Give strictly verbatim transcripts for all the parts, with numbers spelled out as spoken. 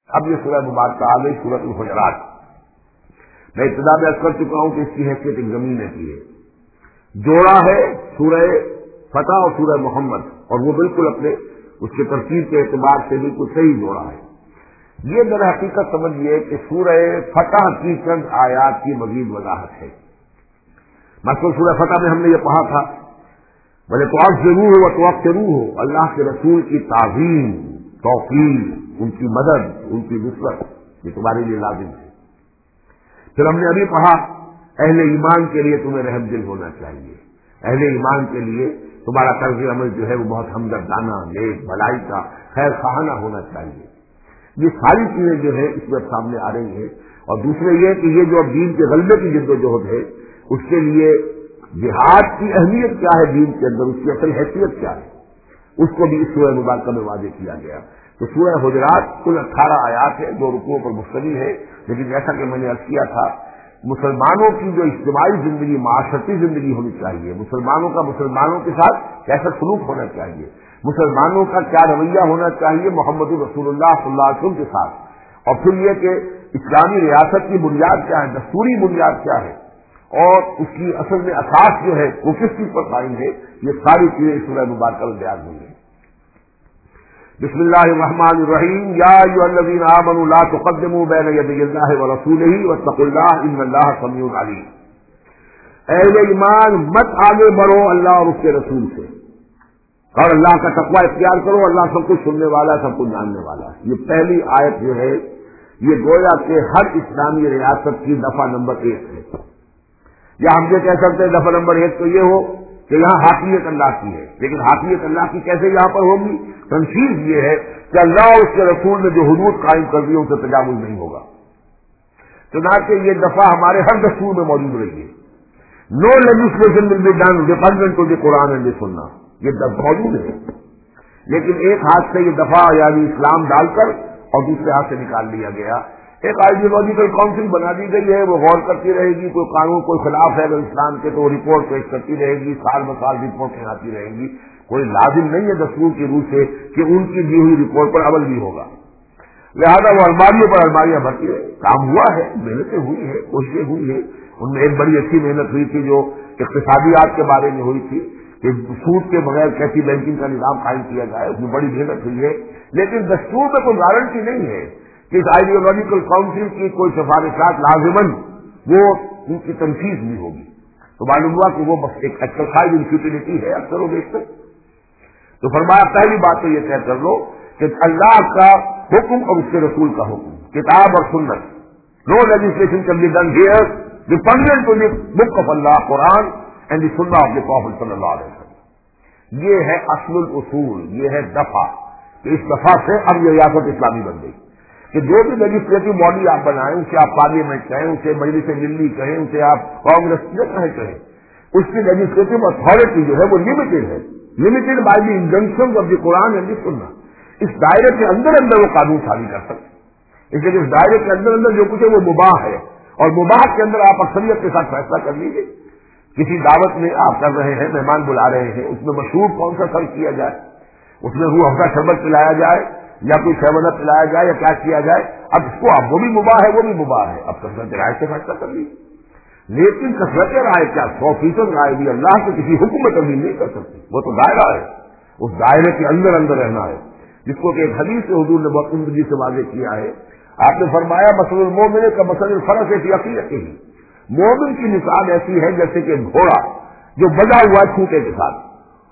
اب یہ سورہ مبارکہ آ گئی سورۃ الحجرات. میں ابتدا میں عرض کر چکا ہوں کہ اس کی حیثیت ایک زمین کی ہے. جوڑا ہے سورہ فتح اور سورہ محمد، اور وہ بالکل اپنے اس کے ترتیب کے اعتبار سے بالکل صحیح جوڑا ہے. یہ در حقیقت سمجھیے کہ سورہ فتح کی چند آیات کی مزید وضاحت ہے. مثلا سورہ فتح میں ہم نے یہ پڑھا تھا بھلے تو آپ ضرور ہو تو آپ ضرور ہو، اللہ کے رسول کی تعظیم، توقیر، ان کی مدد، ان کی نصرت یہ تمہارے لیے لازم ہے. پھر ہم نے ابھی پڑھا اہل ایمان کے لیے تمہیں رحم دل ہونا چاہیے، اہل ایمان کے لیے تمہارا طرز عمل جو ہے وہ بہت ہمدردانہ، نیک، بھلائی کا، خیر خواہانہ ہونا چاہیے. یہ ساری چیزیں جو ہے اس میں سامنے آ رہی ہیں. اور دوسرے یہ کہ یہ جو اب دین کے غلبے کی جد و جہد ہے اس کے لیے جہاد کی اہمیت کیا ہے دین کے اندر، اس کی اصل حیثیت کیا ہے، اس کو بھی اس سورہ مبارکہ میں واضح کیا گیا. تو سورہ حجرات کل اٹھارہ آیات ہے، دو رکوعوں پر مشتمل ہے. لیکن جیسا کہ میں نے عرض کیا تھا مسلمانوں کی جو اجتماعی زندگی، معاشرتی زندگی ہونی چاہیے، مسلمانوں کا مسلمانوں کے ساتھ کیسا سلوک ہونا چاہیے، مسلمانوں کا کیا رویہ ہونا چاہیے محمد رسول اللہ صلی اللہ علیہ وسلم کے ساتھ، اور پھر یہ کہ اسلامی ریاست کی بنیاد کیا ہے، دستوری بنیاد کیا ہے، اور اس کی اصل میں اساس جو ہے وہ کس چیز پر قائم ہے، یہ ساری چیزیں اس سورہ مبارکہ میں بیان ہوئی ہیں. بسم اللہ الرحمن الرحیم. یا ایھا الذین آمنوا لا تقدموا بین یدی اللہ ورسولہ واتقوا اللہ ان اللہ سمیع علیم. اہل ایمان مت آگے بڑھو اللہ اور اس کے رسول سے، اور اللہ کا تقوی اختیار کرو، اللہ سب کچھ سننے والا، سب کچھ جاننے والا. یہ پہلی آیت جو ہے یہ گویا کہ ہر اسلامی ریاست کی دفعہ نمبر ایک ہے. یا ہم یہ کہہ سکتے ہیں دفعہ نمبر ایک تو یہ ہو کہ یہاں حاکمیت اللہ کی ہے، لیکن حاکمیت اللہ کی کیسے یہاں پر ہوگی؟ تنصیص یہ ہے کہ اللہ اور اس کے رسول نے جو حدود قائم کر دی ان سے تجاوز نہیں ہوگا. چنانچہ یہ دفعہ ہمارے ہر دستور میں موجود رہی ہے. No legislation will be done dependent to the Quran and the سنہ، یہ دفعہ موجود ہے. لیکن ایک ہاتھ سے یہ دفعہ یعنی اسلام ڈال کر اور دوسرے ہاتھ سے نکال لیا گیا. ایک آئیڈیولوجیکل کاؤنسل بنا دی گئی ہے، وہ غور کرتی رہے گی، کوئی قانون کوئی خلاف ہے اگر اسلام کے تو رپورٹ پیش کرتی رہے گی، سال ب سال رپورٹیں آتی رہیں گی. کوئی لازم نہیں ہے دستور کی روح سے کہ ان کی دی ہوئی رپورٹ پر عمل بھی ہوگا. لہذا وہ الماریوں پر الماریاں بھرتی رہے. کام ہوا ہے، محنتیں ہوئی ہیں، کوششیں ہوئی ہیں. ان میں ایک بڑی اچھی محنت ہوئی تھی جو اقتصادیات کے بارے میں ہوئی تھی کہ سود کے بغیر کیسی بینکنگ کا نظام قائم کیا جائے، اس میں بڑی محنت ہوئی ہے. لیکن دستور میں کوئی گارنٹی نہیں ہے کہ اس آئیڈیولوجیکل کاؤنسل کی کوئی سفارشات لازماً وہ ان کی تنفیذ بھی ہوگی. تو معلوم ہوا کہ وہ بس ایک ایکسرسائز ان فیوٹیلٹی ہے اکثر و بیشتر. تو فرمایا پہلی بات تو یہ طے کر لو کہ اللہ کا حکم اور اس کے رسول کا حکم، کتاب اور سنت. No legislation can be done here dependent to the book of Allah Quran and the Sunnah of the prophet صلی اللہ علیہ وسلم. یہ ہے اصل الاصول، یہ ہے دفعہ کہ اس دفعہ سے اب یہ ریاست اسلامی بن گئی کہ جو بھی لیجسلیٹو باڈی آپ بنائیں، اسے آپ پارلیمنٹ کہیں، اسے مجلس ملی کہیں، اسے آپ کانگریس کہیں کہیں، اس کی لیجسلیٹو اتھارٹی جو ہے وہ لمیٹڈ ہے، limited by the injunction of the Quran and the Sunnah. اس دائرے کے اندر اندر وہ قانون سازی کر سکتے. اس لیے اس دائرے کے اندر اندر جو کچھ ہے وہ مباح ہے، اور مباح کے اندر آپ اکثریت کے ساتھ فیصلہ کر لیجیے. کسی دعوت میں آپ کر رہے ہیں، مہمان بلا رہے ہیں، اس میں مشہور کون سا سرو کیا جائے، اس میں روح افزا شربت پلایا جائے یا کوئی سیون اپ پلایا جائے یا کیا کیا جائے. اب اس کو اب وہ بھی مباح ہے، وہ بھی مباح ہے، اب کثرت رائے سے فیصلہ کر لیجیے. لیکن کثرت رائے کیا سو فیصد رائے بھی اللہ کے کسی حکم میں تبدیل نہیں کر سکتی. وہ تو دائرہ ہے، اس دائرے کے اندر اندر رہنا ہے، جس کو کہ ایک حدیث سے حضور نے بہت عمدگی سے واضح کیا ہے. آپ نے فرمایا مثل المومن کا مثل الفرس فی عقیلتہ، مومن کی مثال ایسی ہے جیسے کہ گھوڑا جو بجا ہوا ہے کھوٹے کے ساتھ.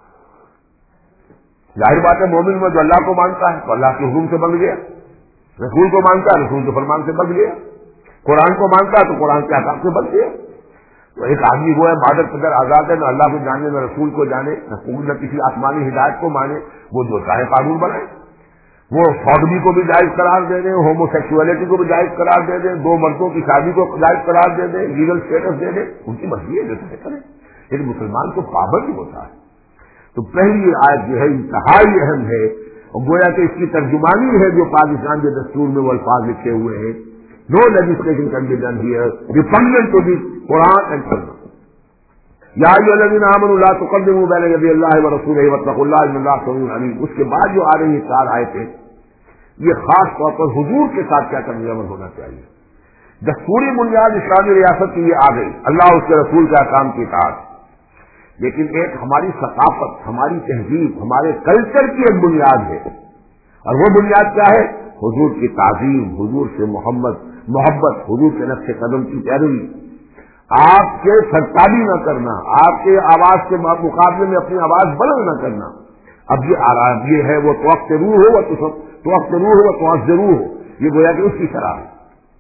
ظاہر بات ہے مومن میں جو اللہ کو مانتا ہے تو اللہ کے حکم سے بن گیا، رسول کو مانتا ہے رسول کے فرمان سے بن گیا، قرآن کو مانتا ہے تو قرآن کے احکام سے بن گیا. تو ایک آدمی وہ ہے بادر قدر آزاد ہے، نہ اللہ کو جانے نہ رسول کو جانے نہ کسی آسمانی ہدایت کو مانے، وہ جو چاہے قانون بنائے. وہ سودگی کو بھی جائز قرار دے دیں، ہومو سیکسولیٹی کو بھی جائز قرار دے دیں، دو مردوں کی شادی کو جائز قرار دے دیں، لیگل اسٹیٹس دے دیں، ان کی مرضی ہے جو چاہے کریں. لیکن مسلمان کو پابند ہوتا ہے. تو پہلی آیت جو ہے انتہائی اہم ہے، اور گویا کہ اس کی ترجمانی ہے جو پاکستان کے دستور میں وہ الفاظ لکھے ہوئے ہیں. No legislation can be done here dependent to the Quran and Sunnah. یا ایھا الذین آمنوا لا تقدموا بین یدی اللہ ورسولہ واتقوا اللہ ان اللہ سمیع علیم. اس کے بعد جو آ رہی ہیں چار آیتیں یہ خاص طور پر حضور کے ساتھ کیا کرنے عمل ہونا چاہیے. دستوری بنیاد اسلامی ریاست کی یہ آ گئی، اللہ اس کے رسول کے احکام کی اطاعت، لیکن ایک ہماری ثقافت، ہماری تہذیب، ہمارے کلچر کی ایک بنیاد ہے، اور وہ بنیاد کیا ہے؟ حضور کی تعظیم، حضور سے محمد محبت، حضور کے نقش قدم کی پیروی. آپ کے سرتابی نہ کرنا، آپ کے آواز کے مقابلے میں اپنی آواز بلند نہ کرنا. اب یہ آرام یہ ہے، وہ توقع روح ہو وہ توقع روح ہو وہ توقع ضرور ہو، یہ گویا کہ اس کی شرح ہے.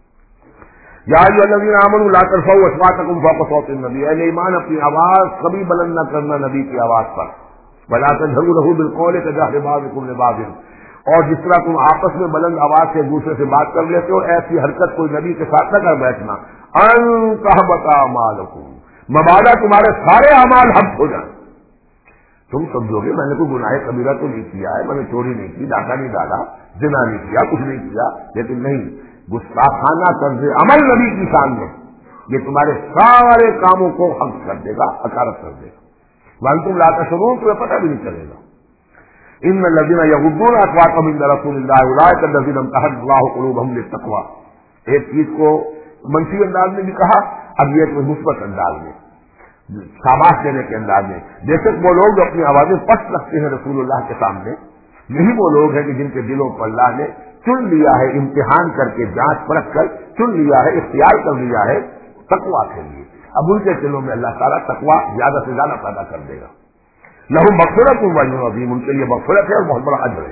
یا ایھا الذین آمنوا لا ترفعوا اصواتکم فوق صوت النبی، اہل ایمان اپنی آواز کبھی بلند نہ کرنا نبی کی آواز پر. ولا تجهروا له بالقول كجهر بعضکم لبعض، اور جس طرح تم آپس میں بلند آواز سے ایک دوسرے سے بات کر لیتے ہو، ایسی حرکت کوئی نبی کے ساتھ نہ کر بیٹھنا. ان تحبط اعمالکم، مبادا تمہارے سارے اعمال حبط ہو جائیں. تم سمجھو گے میں نے کوئی گناہ کبیرہ تو نہیں کیا ہے، میں نے چوری نہیں کی، ڈاکہ نہیں ڈالا، زنا نہیں کیا، کچھ نہیں کیا، لیکن نہیں، گستاخانہ طرز عمل نبی کی شان میں یہ تمہارے سارے کاموں کو حبط کر دے گا، حقارت کر دے گا. وانتم لا تشعرون، تمہیں پتہ بھی نہیں چلے گا. ان الذين يغضون اصواتهم عند رسول الله اولئك الذين امتحن الله قلوبهم للتقوى. ایک چیز کو منفی انداز میں بھی کہا، اب یہ ایک مثبت انداز میں، شاباش دینے کے انداز میں. جیسے وہ لوگ جو اپنی آوازیں پست رکھتے ہیں رسول اللہ کے سامنے، یہی وہ لوگ ہیں کہ جن کے دلوں پر اللہ نے چن لیا ہے، امتحان کر کے جانچ پرکھ کر چن لیا ہے، اختیار کر لیا ہے تقویٰ کے لیے. اب ان کے دلوں میں اللہ تعالیٰ تقویٰ زیادہ سے زیادہ پیدا کر دے گا. لہم مغفرۃ و اجر عظیم، ان کے لیے مغفرت ہے اور بہت بڑا اجر ہے.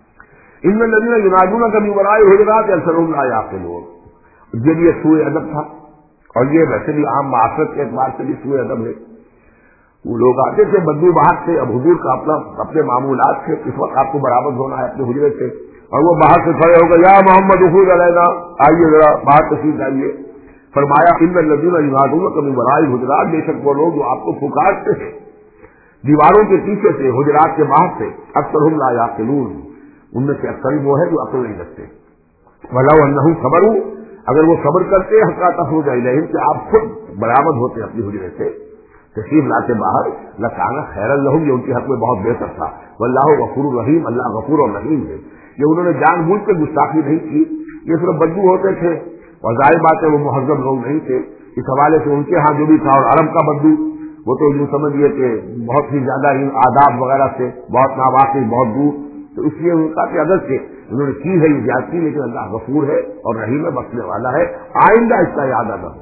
ان الذین ینادونک من وراء الحجرات اکثرهم لا یعقلون. یہ بھی سوء ادب تھا، اور یہ ویسے بھی عام معاشرت کے اعتبار سے بھی سوء ادب ہے. وہ لوگ آتے تھے بدو بہت سے، اب حضور کا اپنا اپنے معمولات تھے، اس وقت آپ کو برآمد ہونا ہے اپنے حجرے سے، اور وہ باہر سے کھڑے ہو گئے، یا محمد ادخل علینا، آئیے ذرا باہر تشریف لائیے. فرمایا ان الذین ینادونک من وراء الحجرات، بے شک وہ لوگ جو آپ کو پکارتے ہیں دیواروں کے پیچھے سے، حجرات کے باہر سے، اکثرهم لا یعقلون، ان میں سے اکثر وہ ہے جو عقل نہیں رکھتے. ولو انہم صبروا، اگر وہ صبر کرتے حتی تخرج الیہم، کہ آپ خود برآمد ہوتے اپنی حجرے سے، تشریف لاتے باہر، لکان خیر لہم، یہ ان کے حق میں بہت بہتر تھا. واللہ غفور الرحیم، اللہ غفور اور رحیم ہے. یہ انہوں نے جان بوجھ کے گستاخی نہیں کی، یہ صرف بدو ہوتے تھے، اور ظاہر بات ہے وہ مہذب لوگ نہیں تھے. اس حوالے سے ان کے ہاں جو بھی تھا، اور عرب کا بدو وہ تو یوں سمجھیے کہ بہت ہی زیادہ ان آداب وغیرہ سے بہت ناواقف، بہت دور، تو اس لیے ان کا کہ اگر سے انہوں نے کی ہے یہ زیادتی، لیکن اللہ غفور ہے اور رحیم ہے، بخشنے والا ہے، آئندہ اس کا یاد نہ ہو.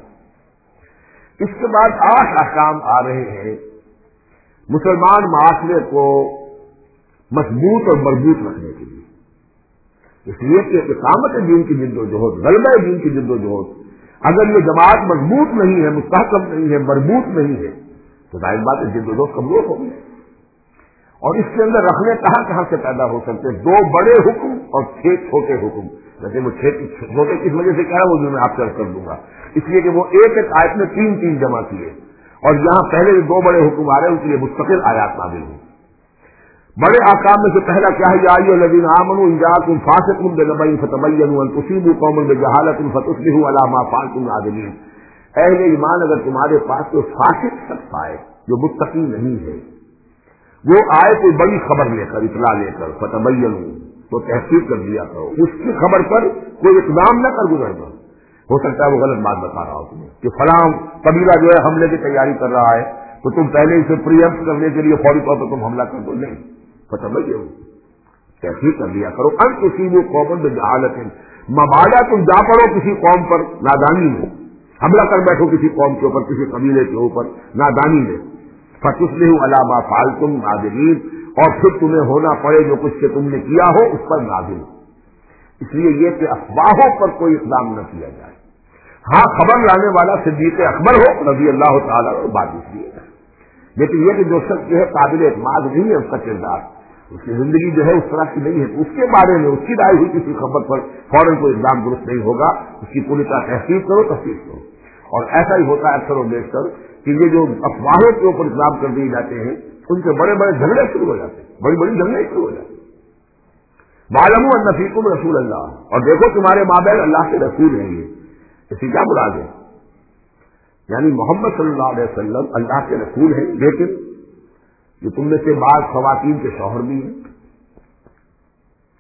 اس کے بعد آٹھ احکام آ رہے ہیں مسلمان معاشرے کو مضبوط اور مربوط رکھنے کے لیے. اس لیے کہ اقامت دین کی جد و جہد، غلبہ دین کی جد و جہد، اگر یہ جماعت مضبوط نہیں ہے، مستحکم نہیں ہے، مربوط نہیں ہے، تو ظاہر بات ہے جد و جہد کمزور ہوگی. اور اس کے اندر رکھنے کہاں کہاں سے پیدا ہو سکتے ہیں؟ دو بڑے حکم اور چھ چھوٹے حکم. ویسے وہ چھوٹے کس وجہ سے کہہ رہا ہے وہ جو میں آپ سے کر دوں گا، اس لیے کہ وہ ایک ایک آیت میں تین تین جمع کیے، اور یہاں پہلے دو بڑے حکم آ رہے ہیں، ان کے لیے مستقل آیات نازل ہوئی. بڑے احکام میں سے پہلا کیا ہے؟ یا ایھا الذین آمنوا ان جاءکم فاسق بنبأ فتبینوا ان تصیبوا قوما بجہالۃ فتصبحوا علی ما فعلتم نادمین. اہل ایمان، اگر تمہارے پاس کوئی فاسق شخص آئے جو متقی نہیں ہے، وہ آئے کوئی بڑی خبر لے کر، اطلاع لے کر، فتبینوا، تو تحقیق کر لیا کرو، اس کی خبر پر کوئی اقدام نہ کر گزر دو. ہو سکتا ہے وہ غلط بات بتا رہا ہو تمہیں کہ فلاں قبیلہ جو ہے حملے کی تیاری کر رہا ہے، تو تم پہلے اسے پری ایمپٹ کرنے کے لیے فوری طور پر تم حملہ کر دو. نہیں، فتبینوا، تحقیق کر لیا کرو. ان تصیبوا قوما بجہالۃ، مبادا تم جا پڑو کسی قوم پر نادانی میں، حملہ کر بیٹھو کسی قوم کے اوپر، کسی قبیلے کے اوپر نادانی میں، فتصبحوا علی ما فعلتم نادمین، اور پھر تمہیں ہونا پڑے جو کچھ کہ تم نے کیا ہو اس پر نادم. اس لیے یہ کہ افواہوں پر کوئی اقدام نہ کیا جائے. ہاں خبر لانے والا صدیق اکبر ہو رضی اللہ تعالیٰ عنہ، بات اس لیے ہے، لیکن یہ کہ جو شخص جو ہے قابل اعتماد نہیں ہے، اس کا کردار، اس کی زندگی جو ہے اس طرح کی نہیں ہے، اس کے بارے میں اس کی رائے ہوئی کسی خبر پر فوراً کوئی اقدام درست نہیں ہوگا. اس کی پوری طرح تحقیق کرو، تفتیش کرو. اور ایسا ہی ہوتا ہے اکثر و بیشتر کہ یہ جو افواہوں کے اوپر اقدام کر دیے جاتے ہیں، ان سے بڑے بڑے جھگڑے شروع ہو جاتے ہیں، بڑی بڑی جھگڑے شروع ہو جاتے ہیں. وَاعْلَمُوا أَنَّ فِيكُمْ رَسُولَ اللَّهِ، اور دیکھو تمہارے مابین اللہ کے رسول ہیں. یہ اس کی کیا مراد ہے؟ یعنی محمد صلی اللہ علیہ وسلم اللہ کے رسول ہیں، لیکن جو تم میں سے بعض خواتین کے شوہر بھی ہیں،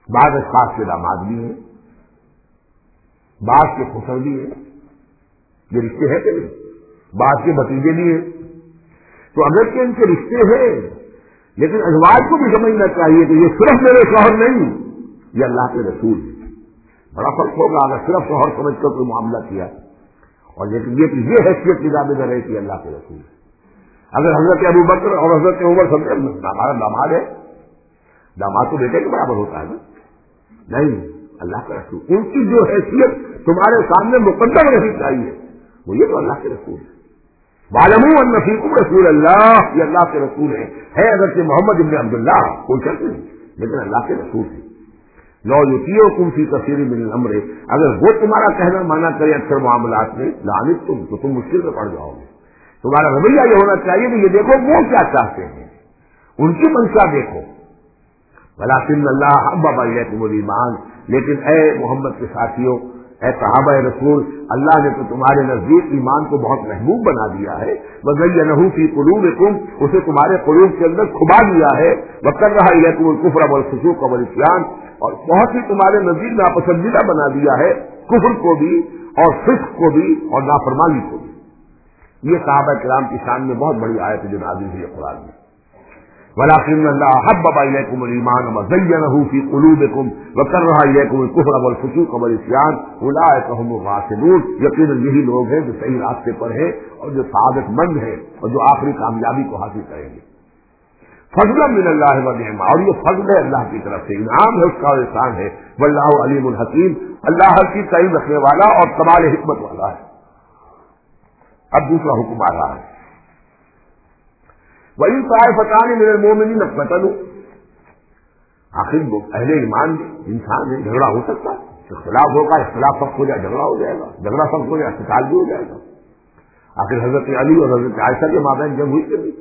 بعض اشخاص کے داماد بھی ہیں، بعض کے خسر بھی ہیں، یہ رشتے ہیں کہ نہیں؟ بعض کے بھتیجے بھی ہیں. تو اگر کہ ان کے رشتے ہیں لیکن ازواج کو بھی سمجھنا چاہیے کہ یہ صرف میرے شوہر نہیں، یہ اللہ کے رسول ہیں. بڑا فرق ہوگا اگر صرف شوہر سمجھ کر کوئی معاملہ کیا اور لیکن یہ کہ یہ حیثیت کی ثابت رہے کہ اللہ کے رسول ہے. اگر حضرت ابو بکر اور حضرت عمر سمجھے ہمارا داماد ہے، داماد تو بیٹے کے برابر ہوتا ہے نا، نہیں، اللہ کا رسول. ان کی جو حیثیت تمہارے سامنے مقدم رہنی چاہیے وہ یہ تو اللہ کے رسول ہے. وَاعْلَمُوا أَنَّ فِيكُمْ رَسُولَ اللَّهِ، یہ اللہ کے رسول ہے. ہے اگرچہ محمد ابن عبداللہ کوئی شک نہیں لیکن اللہ کے رسول ہے. لَوْ يُطِيعُكُمْ فِي كَثِيرٍ مِّنَ الْأَمْرِ، اگر وہ تمہارا کہنا مانا کرے اکثر معاملات میں لَعَنِتُّمْ، تو تم مشکل میں پڑ جاؤ گے. تمہارا رویہ یہ ہونا چاہیے کہ یہ دیکھو وہ کیا چاہتے ہیں، ان کی منشا دیکھو. وَلَٰكِنَّ اللَّهَ حَبَّبَ إِلَيْكُمُ الْإِيمَانَ، لیکن اے محمد کے ساتھیوں، اے صحابہ رسول، اللہ نے تو تمہارے نزدیک ایمان کو بہت محبوب بنا دیا ہے. وَزَيَّنَهُ فِي قُلُوبِكُمْ، اسے تمہارے قلوب کے اندر کھبا دیا ہے. وَكَرَّهَ إِلَيْكُمُ الْكُفْرَ وَالْفُسُوقَ وَالْعِصْيَانَ، اور بہت ہی تمہارے نزدیک ناپسندیدہ بنا دیا ہے کفر کو بھی اور فسق کو بھی اور نافرمانی کو بھی. یہ صحابہ کرام کی شان میں بہت بڑی آیت جو نازل ہوئی ہے قرآن میں. وَلَٰكِنَّ اللَّهَ حَبَّبَ إِلَيْكُمُ الْإِيمَانَ وَزَيَّنَهُ فِي قُلُوبِكُمْ وَكَرَّهَ إِلَيْكُمُ الْكُفْرَ وَالْفُسُوقَ وَالْعِصْيَانَ أُولَٰئِكَ هُمُ الرَّاشِدُونَ، یقیناً یہی لوگ ہیں جو صحیح راستے پر ہیں اور جو سعادت مند ہیں اور جو آخری کامیابی کو حاصل کریں گے. فضلا من اللہ ونعما، اور یہ فضل ہے اللہ کی طرف سے، انعام ہے اس کا اور احسان ہے. واللہ علیم الحکیم، اللہ ہر چیز کا علم رکھنے والا اور کمال حکمت والا ہے. اب دوسرا حکم آ رہا ہے، وَإِن طَائِفَتَانِ مِنَ الْمُؤْمِنِينَ اقْتَتَلُوا، آخر وہ اہل ایمان انسان ہے، جھگڑا ہو سکتا ہے، اختلاف ہوگا، اختلاف سخت ہو جائے جھگڑا ہو جائے گا، جھگڑا سخت ہو جائے قتال بھی ہو جائے گا. آخر حضرت علی اور حضرت عائشہ کے مابین جنگ ہوئی کہ نہیں؟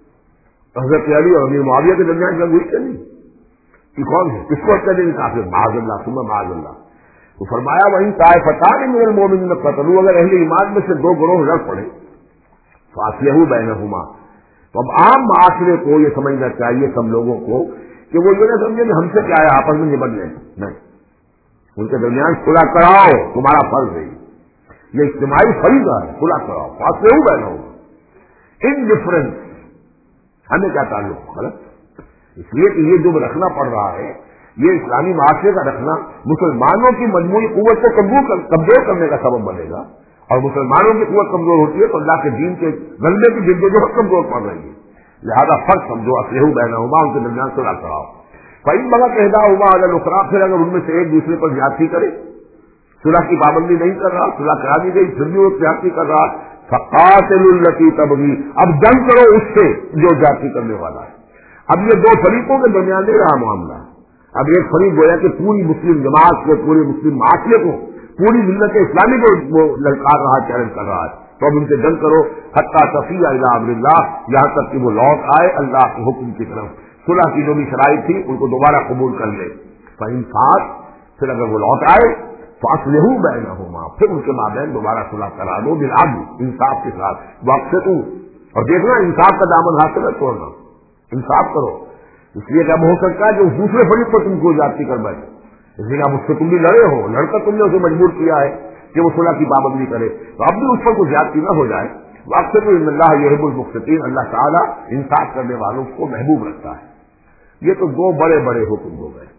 حضرت علی اور امیر معاویہ کے درمیان جنگ ہوئی کہ نہیں؟ یہ کون ہے؟ کس کو اچھا دیں کافر؟ معاذ اللہ ثم معاذ اللہ. تو فرمایا وَإِن طَائِفَتَانِ مِنَ الْمُؤْمِنِينَ اقْتَتَلُوا، اگر اہل ایمان میں سے دو گروہ لڑ پڑے فَأَصْلِحُوا بَيْنَهُمَا، تو اب عام معاشرے کو یہ سمجھنا چاہیے سب لوگوں کو کہ وہ یہ نہ سمجھے کہ ہم سے کیا ہے آپس میں نمٹ لیں، نہیں، ان کے درمیان صلح کراؤ، تمہارا فرض ہے، یہ اجتماعی فریضہ ہے، صلح کراؤ. فَأَصْلِحُوا بَيْنَهُمَا، انڈیفرنس ہمیں کیا تعلق؟ غلط. اس لیے کہ یہ جو رکھنا پڑ رہا ہے یہ اسلامی معاشرے کا رکھنا مسلمانوں کی مجموعی قوت کو کمزور کرنے کا سبب بنے گا، اور مسلمانوں کی قوت کمزور ہوتی ہے تو اللہ کے دین کے غلبے کی جدوجہد کمزور پڑ رہی ہے. لہذا فرق سمجھو، اصلحوا بینہما، ان کے درمیان صلح کراؤ. فإن بغت إحداہما علی الأخری، پھر اگر ان میں سے ایک دوسرے پر زیادتی کرے، صلح کی پابندی نہیں کر رہا، صلح کرا دی گئی پھر بھی وہ زیادتی کر رہا، فقاتلوا التی تبغی، اب جنگ کرو اس سے جو زیادتی کرنے والا ہے. اب یہ دو فریقوں کے درمیان نہیں رہا معاملہ. اب ایک فریق گویا کہ پوری مسلم جماعت کو، پورے مسلم معاشرے کو، پوری ملت اسلامی کو وہ للکار رہا، چیلنج کر رہا ہے. تو اب ان سے جنگ کرو حتی تفیء الی امر اللہ، یہاں تک کہ وہ لوٹ آئے اللہ کے حکم کی طرف. صلح کی جو بھی شرائط تھی ان کو دوبارہ قبول کر لے. فإن فات، پھر اگر وہ لوٹ آئے فاصلحوا بینہما، پھر ان کے مابین دوبارہ صلح کرا دو بالعدل، انصاف کے ساتھ. واقسطوا، اور دیکھنا انصاف کا دامن ہاتھ سے نہ چھوڑنا، انصاف کرو. اس لیے کہ اب ہو سکتا ہے کہ اس دوسرے فریق پر تم کو زیادتی کر بیٹھے، اس لیے اب اس سے تم بھی لڑے ہو، لڑ کر تم نے اسے مجبور کیا ہے کہ وہ صلح کی پابندی کرے، تو اب بھی اس پر کوئی زیادتی نہ ہو جائے. واقسطوا ان اللہ یحب المقسطین، اللہ تعالیٰ انصاف کرنے والوں کو محبوب رکھتا ہے. یہ تو دو بڑے بڑے حکم ہو گئے.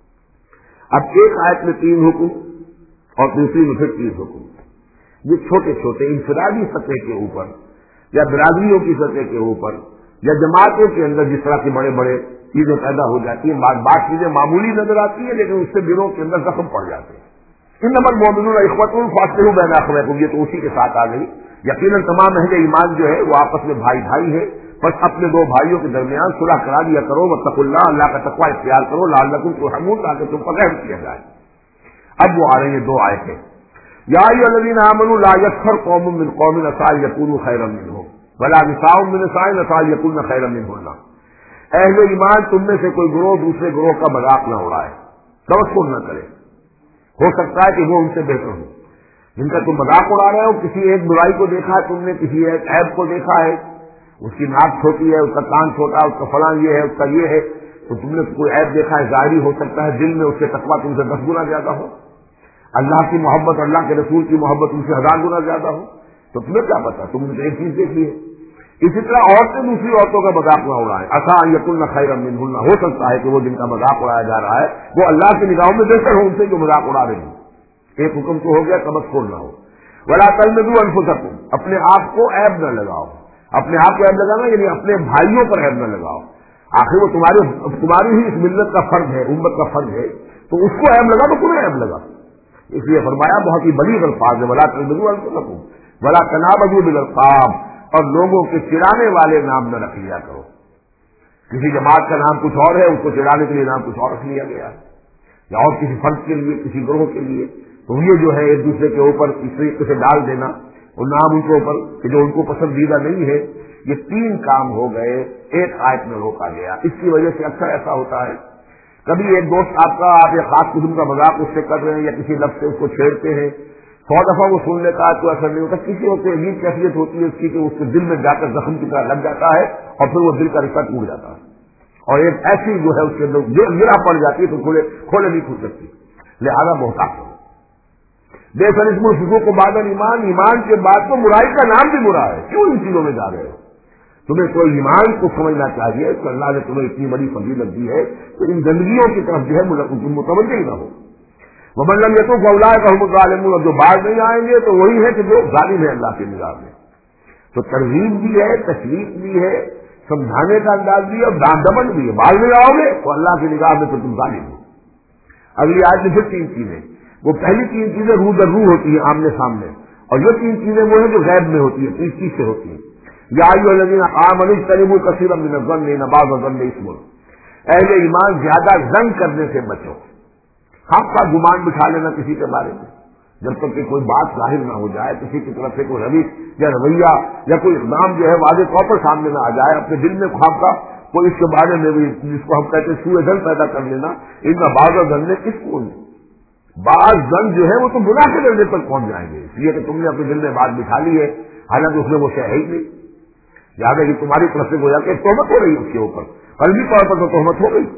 اب ایک آیت میں تین حکم اور دوسری میں پھر تین حکم. یہ چھوٹے چھوٹے انفرادی سطح کے اوپر یا برادریوں کی سطح کے اوپر یا جماعتوں کے اندر جس طرح کے بڑے بڑے چیزیں پیدا ہو جاتی ہیں، بعض بات چیزیں معمولی نظر آتی ہیں لیکن اس سے دلوں کے اندر زخم پڑ جاتے ہیں. انما المؤمنون اخوة فاصلحوا بین اخویکم، یہ تو اسی کے ساتھ آ گئی. یقیناً تمام اہل ایمان جو ہے وہ آپس میں بھائی بھائی ہے، بس اپنے دو بھائیوں کے درمیان صلح کرا دیا کرو. واتقوا اللہ، اللہ کا تقوی اختیار کرو. لعلکم ترحمون، تاکہ تم پر رحم کیا جائے. اب وہ آ رہی ہیں دو آیتیں. یا ایھا الذین آمنوا لا یسخر قوم من قوم عسى ان یکونوا خیرا منهم ولا نساء من نساء عسى ان یکن خیرا منهن. اہل ایمان تم میں سے کوئی گروہ دوسرے گروہ کا مذاق نہ اڑائے، توقع نہ کرے. ہو سکتا ہے کہ وہ ان سے بہتر ہو. جن کا تم مذاق اڑا رہے ہو، کسی ایک برائی کو دیکھا ہے تم نے، کسی ایک عیب کو دیکھا ہے، اس کی ناک چھوٹی ہے، اس کا کان چھوٹا ہے، اس کا فلاں یہ ہے، اس کا یہ ہے، تو تم نے کوئی عیب دیکھا ہے ظاہری ہو سکتا ہے، دل میں اس سے تقویٰ تم سے دس گنا زیادہ ہو، اللہ کی محبت اللہ کے رسول کی محبت تم سے ہزار گنا زیادہ ہو، تو تمہیں کیا پتا، تم نے ایک چیز دیکھی ہے۔ اسی طرح عورتیں دوسری عورتوں کا مذاق نہ اڑائیں، عسیٰ ان یکن خیرا منہن، ہو سکتا ہے کہ وہ جن کا مذاق اڑایا جا رہا ہے وہ اللہ کی نگاہوں میں بہتر ہو ان سے جو مذاق اڑا رہے ہیں۔ ایک حکم تو ہو گیا تمسخر نہ ہو۔ ولا تلمزوا انفسکم، اپنے آپ کو عیب نہ لگاؤ، اپنے آپ کو عیب لگانا یعنی اپنے بھائیوں پر عیب نہ لگاؤ، آخر وہ تمہاری تمہاری ہی اس ملت کا فرض ہے، امت کا فرض ہے، تو اس کو عیب لگا تو تمہیں عیب لگا۔ اس لیے فرمایا بہت ہی بڑی الفاظ ہے، ولا تلمزوا انفسکم ولا تنابزوا بالالقاب، اور لوگوں کے چڑانے والے نام نہ رکھ لیا کرو۔ کسی جماعت کا نام کچھ اور ہے، اس کو چڑانے کے لیے نام کچھ اور رکھ لیا گیا ہے، یا اور کسی فرد کے لیے، کسی گروہ کے لیے، تو یہ جو ہے ایک دوسرے کے اوپر اس طریقے سے ڈال دینا اور نام ان کے اوپر کہ جو ان کو پسندیدہ نہیں ہے، یہ تین کام ہو گئے ایک آیت میں روکا گیا۔ اس کی وجہ سے اکثر ایسا ہوتا ہے، کبھی ایک دوست آپ کا، آپ ایک خاص قسم کا مذاق اس سے کر رہے ہیں یا کسی لفظ سے اس کو چھیڑتے ہیں، سو دفعہ وہ سن لیتا ہے تو اثر نہیں ہوتا، کسی وقت عجیب کیفیت ہوتی ہے اس کی کہ اس کے دل میں جا کر زخم کی طرح لگ جاتا ہے اور پھر وہ دل کا رشتہ ٹوٹ جاتا ہے اور ایک ایسی جو ہے اس کے اندر جو گرا پڑ جاتی ہے تو کھولے کھولے نہیں کھل سکتی، لہذا محتاط ہو۔ بے فنسم الفسوق بعد الایمان، ایمان کے بعد تو برائی کا نام بھی برا ہے، کیوں ان چیزوں میں جا رہے ہو؟ تمہیں کوئی ایمان کو سمجھنا چاہیے کہ اللہ نے تمہیں اتنی بڑی فضیلت دی ہے تو ان زندگیوں کی طرف جو ہے متوجہ ہی نہ ہو۔ ومن لم یتب فاولئک هم الظالمون، اور جو باز نہیں آئیں گے تو وہی ہے کہ جو ظالم ہے اللہ کی نگاہ میں۔ تو ترغیب بھی ہے، تشویق بھی ہے، سمجھانے کا انداز بھی ہے اور دان دمن بھی ہے، باز نہیں آؤ گے تو اللہ کی نگاہ میں تو تم ظالم ہو۔ اگلی آیت میں پھر تین چیزیں، وہ پہلی تین چیزیں روح در روح ہوتی ہیں آمنے سامنے، اور یہ تین چیزیں وہ ہیں جو غیب میں ہوتی ہیں، تیس چیز سے ہوتی ہیں۔ یا ایھا الذین آمنوا اجتنبوا کثیرا من الظن ان بعض الظن اثم، اہل ایمان زیادہ ظن کرنے سے بچو، خام کا گمان بٹھا لینا کسی کے بارے میں، جب تک کہ کوئی بات ظاہر نہ ہو جائے، کسی کی طرف سے کوئی رویہ یا رویہ یا کوئی اقدام جو ہے واضح طور پر سامنے نہ آ جائے، اپنے دل میں خواب کا کوئی اس کے بارے میں بھی جس کو ہم کہتے ہیں سوء ظن پیدا کر لینا، ان کا بعض ظن نے کس کو بعض ظن جو ہے وہ تو گناہ کے درجے تک پہنچ جائیں گے، اس لیے کہ تم نے اپنے دل میں بات بٹھا لی ہے حالانکہ اس میں وہ شے ہے ہی نہیں، یاد ہے کہ تمہاری طرف سے گویا کہ تہمت ہو رہی ہے اس کے اوپر، قلبی طور پر تو تہمت ہو گئی۔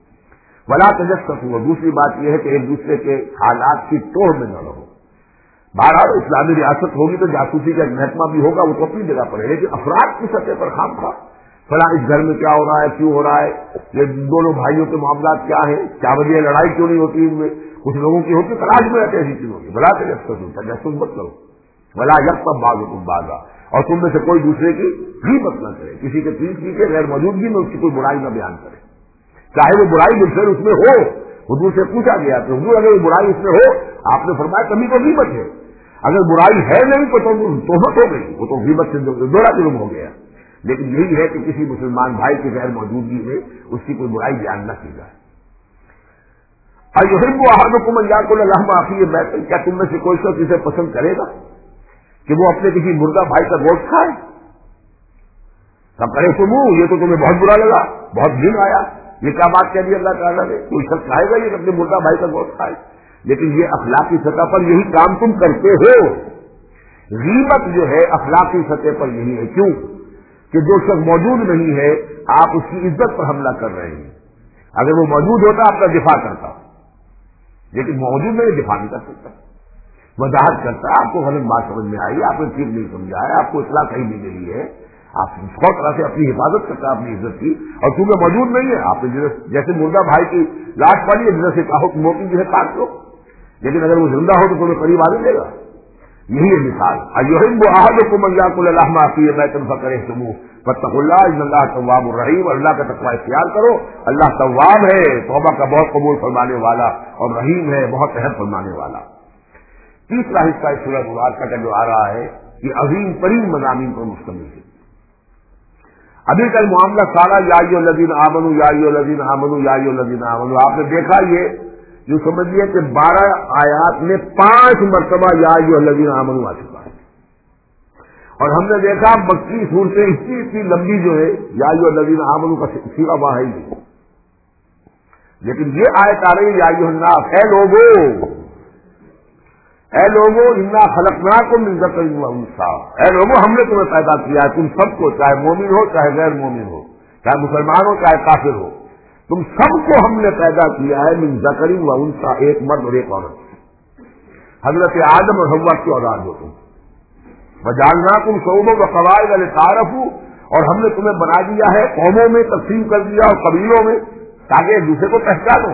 ولا تجسسوا، اور دوسری بات یہ ہے کہ ایک دوسرے کے حالات کی توڑ میں نہ رہو۔ بہرحال اسلامی ریاست ہوگی تو جاسوسی کا ایک محکمہ بھی ہوگا، وہ تو اپنی جگہ پر ہے، لیکن افراد کی سطح پر خام خواہ فلاں اس گھر میں کیا ہو رہا ہے، کیوں ہو رہا ہے، یہ دونوں بھائیوں کے معاملات کیا ہیں، کیا وجہ لڑائی کیوں نہیں ہوتی ان میں، کچھ لوگوں کی ہوتی تلاش میں رہتے ایسی چیزوں کی، ولا تجسسوا، تجسس مت کرو، ولا یغتب بعضکم بعضا، اور تم میں سے کوئی دوسرے کی غیبت نہ کرے، کسی کے پیٹ پیچھے غیر موجودگی میں اس کی کوئی برائی نہ بیان کرے، چاہے وہ برائی بالفعل اس میں ہو۔ حضور سے پوچھا گیا کہ حضور اگر وہ برائی اس میں ہو، آپ نے فرمایا کبھی تو غیبت ہے، اگر برائی ہے نہیں تو تہمت ہو گئی، وہ تو غیبت سے دوہرا جرم ہو گیا، لیکن یہی ہے کہ کسی مسلمان بھائی کی غیر موجودگی میں اس کی کوئی برائی بیان نہ کی جائے۔ ایحب احدکم ان یاکل لحم اخیہ میتا، کیا تم میں سے کوئی شخص اسے پسند کرے گا کہ وہ اپنے کسی مردہ بھائی کا گوشت کھائے؟ تب کرے تم یہ تو تمہیں بہت برا لگا، بہت دن آیا، یہ کیا بات کہہ دی اللہ تعالیٰ نے، کوئی شخص کھائے گا یہ اپنے مردہ بھائی کا گوشت کھائے؟ لیکن یہ اخلاقی سطح پر یہی کام تم کرتے ہو، غیبت جو ہے اخلاقی سطح پر یہی ہے، کیوں کہ جو شخص موجود نہیں ہے آپ اس کی عزت پر حملہ کر رہے ہیں، اگر وہ موجود ہوتا آپ کا دفاع کرتا، لیکن موجود نہیں، دفاع نہیں کر سکتا، وضاحت کرتا، آپ کو غلط بات سمجھ میں آئی، آپ نے ٹھیک نہیں سمجھا ہے، آپ کو اطلاع صحیح نہیں ملی ہے، آپ سو طرح سے اپنی حفاظت کرتا اپنی عزت کی، اور چونکہ موجود نہیں ہے آپ نے جیسے مردہ بھائی کی لاش پڑی ہے جیسے کہو موقع جو ہے کاٹ لو، لیکن اگر وہ زندہ ہو تو تمہیں قریب آنے دے گا، یہی ہے مثال۔ ایحب احدکم ان یاکل لحم اخیہ میتا فکرہتموہ فاتقوا اللہ ان اللہ تواب الرحیم، اللہ کا تقوی اختیار کرو، اللہ تواب ہے، توبہ کا بہت قبول فرمانے والا، اور رحیم ہے، بہت رحم فرمانے والا۔ تیسرا حصہ اس سورۃ مبارکہ کا جو آ رہا ہے یہ عظیم ترین مضامین پر مشتمل ہے۔ ابھی تک معاملہ سارا یا ایھا الذین آمنوا یا ایھا الذین آمنوا یا ایھا الذین آمنوا، آپ نے دیکھا یہ جو سمجھیے کہ بارہ آیات میں پانچ مرتبہ یا ایھا الذین آمنوا آ چکا ہے، اور ہم نے دیکھا مکی صورتیں اتنی اتنی لمبی جو ہے یا ایھا الذین آمنوا کا سیغہ وہاں ہے ہی نہیں، لیکن یہ آیت آ رہی ہے یا ایھا الناس، اے لوگو، اے لوگو انا خلقناکم من ذکر و انثی، اے لوگو ہم نے تمہیں پیدا کیا ہے، تم سب کو، چاہے مومن ہو چاہے غیر مومن ہو، چاہے مسلمان ہو چاہے کافر ہو، تم سب کو ہم نے پیدا کیا ہے من ذکر و انثی، ایک مرد اور ایک عورت. حضرت آدم اور حوا کی اولاد ہو تم. وجعلناکم شعوبا وقبائل لتعارفوا، اور ہم نے تمہیں بنا دیا ہے قوموں میں تقسیم کر دیا اور قبیلوں میں تاکہ ایک دوسرے کو پہچانو.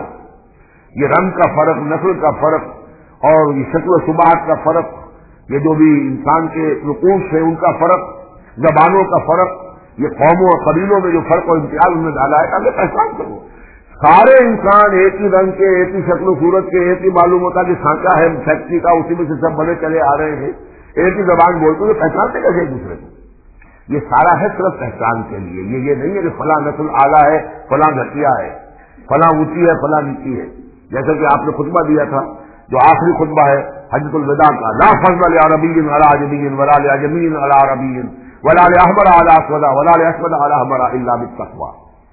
یہ رنگ کا فرق، نسل کا فرق اور یہ شکل و صباحت کا فرق، یہ جو بھی انسان کے نقوش ہیں ان کا فرق، زبانوں کا فرق، یہ قوموں اور قبیلوں میں جو فرق اور امتیاز انہوں نے ڈالا ہے تاکہ پہچان کرو. سارے انسان ایک ہی رنگ کے، ایک ہی شکل و صورت کے، ایک ہی معلوم ہوتا کہ سانچہ ہے فیکٹری کا، اسی میں سے سب بنے چلے آ رہے ہیں، ایک ہی زبان بولتے ہوئے پہچانتے کیسے ایک دوسرے کو. یہ سارا ہے صرف پہچان کے لیے. یہ یہ نہیں ہے کہ فلاں نسل اعلیٰ ہے، فلاں گھٹیا ہے، فلاں اونچی ہے، فلاں نیچی ہے. جیسا کہ آپ نے خطبہ دیا تھا جو آخری خطبہ ہے حجۃ الوداع کا، لا فضل لعربی علی عجمی ولا لعجمی علی عربی ولا لاحمر علی اسود ولا لاسود علی احمر الا بالتقوى.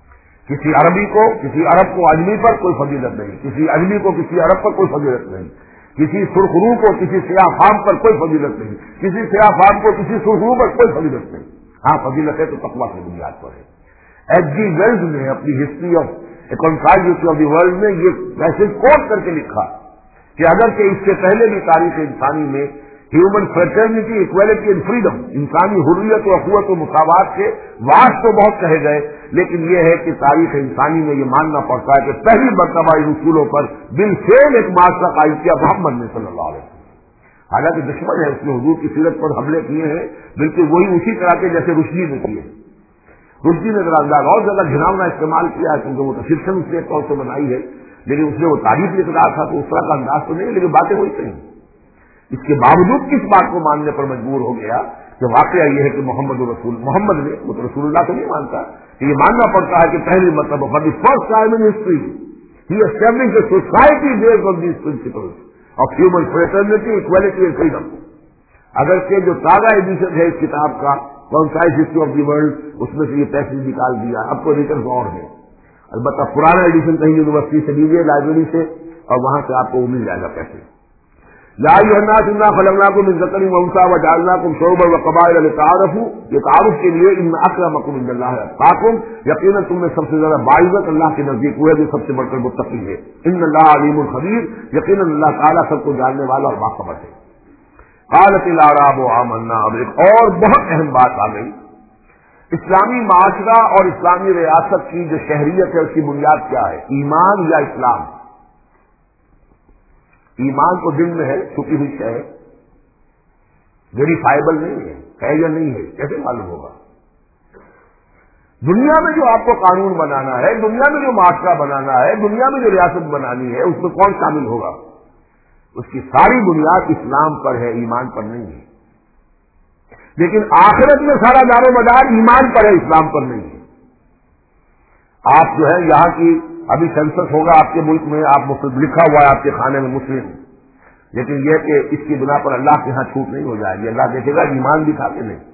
کسی عربی کو، کسی عرب کو اجمی پر کوئی فضیلت نہیں، کسی اجمی کو کسی عرب پر کوئی فضیلت نہیں، کسی سرخرو کو کسی سیاہ فام پر کوئی فضیلت نہیں، کسی سیاہ فام کو کسی سرخرو پر کوئی فضیلت نہیں. ہاں فضیلت ہے تو تقویٰ کی بنیاد پر ہے. ایچ جی ویلز نے اپنی history of a concise history of the world میں یہ میسج کوٹ کر کے لکھا کہ اگر کہ اس سے پہلے بھی تاریخ انسانی میں human fraternity, equality and freedom, انسانی حریت و اخوت و مساوات کے واس تو بہت کہے گئے، لیکن یہ ہے کہ تاریخ انسانی میں یہ ماننا پڑتا ہے کہ پہلی مرتبہ ان اصولوں پر بالفعل ایک معاشرہ قائم کیا محمد نے صلی اللہ علیہ وسلم. حالانکہ دشمن ہے، اس نے حضور کی سیرت پر حملے کیے ہیں بالکل وہی اسی طرح کے جیسے رشدی نے کیے. رشدی نے ذرا انداز اور زیادہ گھناؤنا استعمال کیا ہے کیونکہ وہ تصفن اس نے ایک طور سے بنائی ہے، لیکن اس نے وہ تاریخ لکھ رہا تھا تو اس طرح کا انداز تو نہیں، لیکن باتیں وہی کہیں. اس کے باوجود کس بات کو ماننے پر مجبور ہو گیا کہ واقعہ یہ ہے کہ محمد رسول محمد نے وہ تو رسول اللہ کو نہیں مانتا کہ یہ ماننا پڑتا ہے کہ پہلی مرتبہ for the first time in history he established a society based on these principles of human fraternity, equality and freedom. اگرچہ جو تازہ ایڈیشن ہے اس کتاب کا concise history of the world اس میں سے یہ پیسج نکال دیا، اب تو ریٹرز اور ہیں. البتہ پرانا ایڈیشن کہیں یونیورسٹی سے لیجیے، لائبریری سے، اور وہاں سے آپ کو وہ مل جائے گا پیسج. یا ایھا الناس انا خلقناکم من ذکر و انثی وجعلناکم شعوبا وقبائل لتعارفوا، یہ تعارف کے لیے ان اکرمکم عند اللہ اتقاکم، یقیناً تم میں سب سے زیادہ باعزت اللہ کے نزدیک وہ ہے جو سب سے بڑھ کر متقی ہے. ان اللہ علیم خبیر، یقیناً اللہ تعالیٰ سب کو جاننے والا اور باخبر ہے. قالت الاعراب آمنا، اب ایک اور بہت اہم بات آ گئی. اسلامی معاشرہ اور اسلامی ریاست کی جو شہریت ہے اس کی بنیاد کیا ہے؟ ایمان یا اسلام؟ ایمان تو دل میں ہے، چھپی ہوئی شے ہے، ویریفائبل نہیں ہے، ہے یا نہیں ہے کیسے معلوم ہوگا؟ دنیا میں جو آپ کو قانون بنانا ہے، دنیا میں جو معاشرہ بنانا ہے، دنیا میں جو ریاست بنانی ہے، اس میں کون شامل ہوگا؟ اس کی ساری بنیاد اسلام پر ہے، ایمان پر نہیں ہے. لیکن آخرت میں سارا دار و مدار ایمان پر ہے، اسلام پر نہیں ہے. آپ جو ہے یہاں کی ابھی سینسس ہوگا آپ کے ملک میں، آپ مسلم لکھا ہوا ہے آپ کے کھانے میں مسلم، لیکن یہ کہ اس کی بنا پر اللہ کے ہاں چھوٹ نہیں ہو جائے گی. اللہ دیکھے گا ایمان دکھا کے نہیں.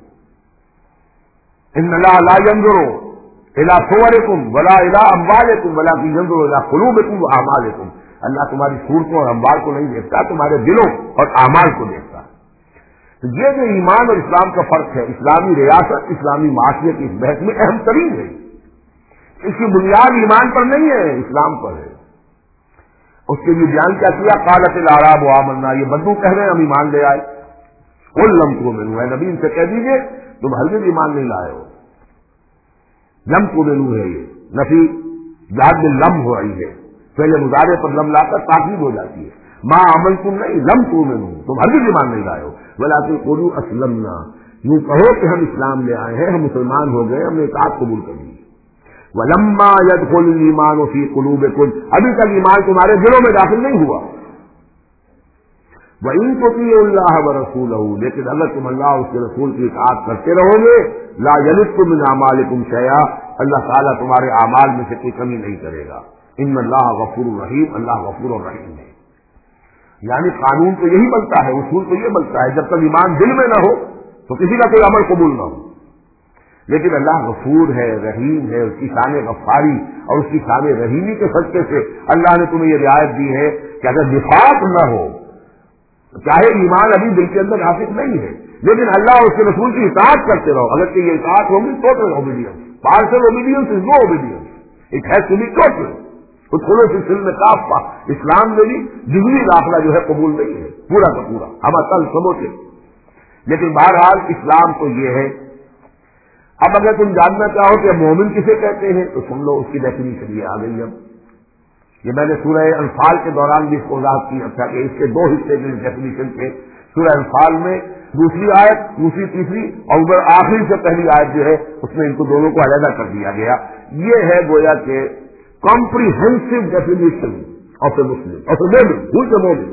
ان اللہ لا ينظر الى صورکم ولا الى اموالکم ولکن ينظر الى قلوبکم واعمالکم. اللہ تمہاری صورتوں اور اموال کو نہیں دیکھتا، تمہارے دلوں اور اعمال کو دیکھتا. تو یہ جو ایمان اور اسلام کا فرق ہے، اسلامی ریاست اسلامی معاشرے کی اس بحث میں اہم ترین ہے. اس کی بنیاد ایمان پر نہیں ہے، اسلام پر ہے. اس کے لیے بیان کیا کیا؟ قالت الاعراب آمنا، یہ بدو کہہ رہے ہیں ہم ایمان لے آئے. قل لم تؤمنوا، اے نبی ان سے کہہ دیجیے تم ہرگز ایمان نہیں لائے ہو. لم تؤمنوا ہے یہ نفی یاد میں لم ہو رہی ہے، پہلے مضارع پر لم لا کر تاکید ہو جاتی ہے. ما عملتم نہیں، لم تؤمنوا، تم ہرگز ایمان نہیں لائے ہو. ولکن قولوا اسلمنا، یوں کہو کہ ہم اسلام لے آئے ہیں، ہم مسلمان ہو گئے، ہم نے اطاعت قبول کر لی. ولما يدخل الايمان في قلوبكم، ابھی تک ایمان تمہارے دلوں میں داخل نہیں ہوا. وان تطيعوا الله ورسوله، لیکن اگر تم اللہ اور اس کے رسول کی اطاعت کرتے رہو گے، لا يلدكم من اعمالكم شيئا، اللہ تعالیٰ تمہارے اعمال میں سے کوئی کمی نہیں کرے گا. ان اللہ غفور رحیم، اللہ غفور الرحیم ہے. یعنی قانون تو یہی بنتا ہے، اصول تو یہ بنتا ہے، جب تک ایمان دل میں نہ ہو تو کسی کا کوئی عمل قبول نہ ہو. لیکن اللہ غفور ہے، رحیم ہے، اس کی شان غفاری اور اس کی شان رحیمی کے صدقے سے اللہ نے تمہیں یہ رعایت دی ہے کہ اگر نفاق نہ ہو، چاہے ایمان ابھی دل کے اندر حاصل نہیں ہے، لیکن اللہ اور اس کے رسول کی اطاعت کرتے رہو. اگر کہ یہ اطاعت ہوگی total obedience, partial obedience is no obedience. It has to be total. ادخلوا فی السلم کافہ. اسلام میں بھی جزوی داخلہ جو ہے قبول نہیں ہے، پورا کا پورا ہم اصل سمجھتے. لیکن بہرحال اسلام تو یہ ہے. اب اگر تم جاننا چاہو کہ مومن کسے کہتے ہیں تو سن لو، اس کی ڈیفینیشن یہ آ گئی. اب یہ میں نے سورہ انفال کے دوران بھی اس کو وضاحت کی تھا کہ اس کے دو حصے کے ڈیفینیشن تھے. سورہ انفال میں دوسری آیت، دوسری تیسری، اور اوپر آخری سے پہلی آیت جو ہے اس میں ان کو دونوں کو علیحدہ کر دیا گیا. یہ ہے گویا کہ comprehensive definition of a Muslim, of a momin. ہو اے مومن؟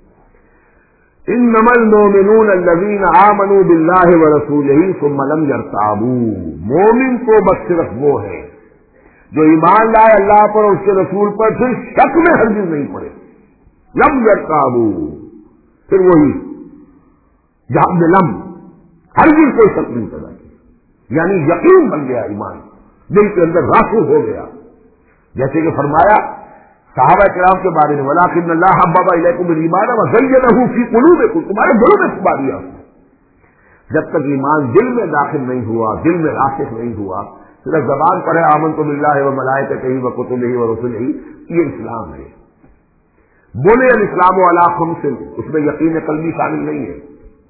انما المؤمنون الذین آمنوا باللہ ورسولہ ثم لم یرتابوا. مومن تو بس صرف وہ ہے جو ایمان لائے اللہ پر اور اس کے رسول پر، پھر شک میں ہرگز نہیں پڑے. لم یرتابوا، پھر وہی جہاں میں لم ہرگز کوئی شک نہیں پیدا کی، یعنی یقین بن گیا، ایمان دل کے اندر راسخ ہو گیا. جیسے کہ فرمایا صحابہ کرام کے بارے میں، وَلَٰكِنَّ اللَّهَ حَبَّبَ إِلَيْكُمُ الْإِيمَانَ وَزَيَّنَهُ فِي قُلُوبِكُمْ. تمہارے دلوں میں چھپا دیا. جب تک ایمان دل میں داخل نہیں ہوا، دل میں راسخ نہیں ہوا، صرف زبان پر ہے آمنت باللہ وملائکتہ وکتبہ ورسلہ، یہ اسلام ہے. بولے الاسلام علی خمس، اس میں یقین قلبی شامل نہیں ہے.